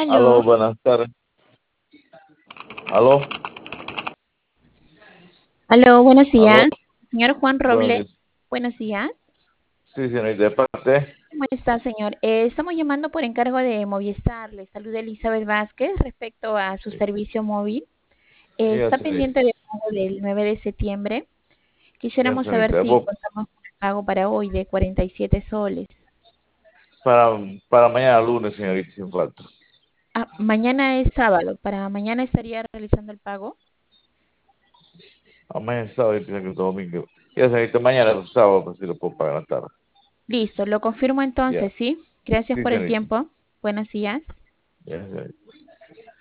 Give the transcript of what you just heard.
Aló, Aló, buenas tardes. Aló, aló, buenos aló, días. Señor Juan buenos Robles, días. buenos días. Sí, señorita, de parte. ¿Cómo está, señor? Estamos llamando por encargo de Movistar. Le saluda Elizabeth Vázquez respecto a su Sí, servicio móvil. ya, Está pendiente señorita. del pago del 9 de septiembre. Ya, Quisiéramos saber señorita. si contamos con el pago para hoy de 47 soles. Para, para mañana lunes, señorita, sin falta. Mañana es sábado. Para mañana estaría realizando el pago. Mañana es sábado y piensa que es domingo. Ya, señorita, mañana es sábado, pues si lo puedo pagar en la tarde. Listo, lo confirmo Ya, entonces, ¿sí? Gracias sí, por el señorita. tiempo. Buenos días. Ya, señorita.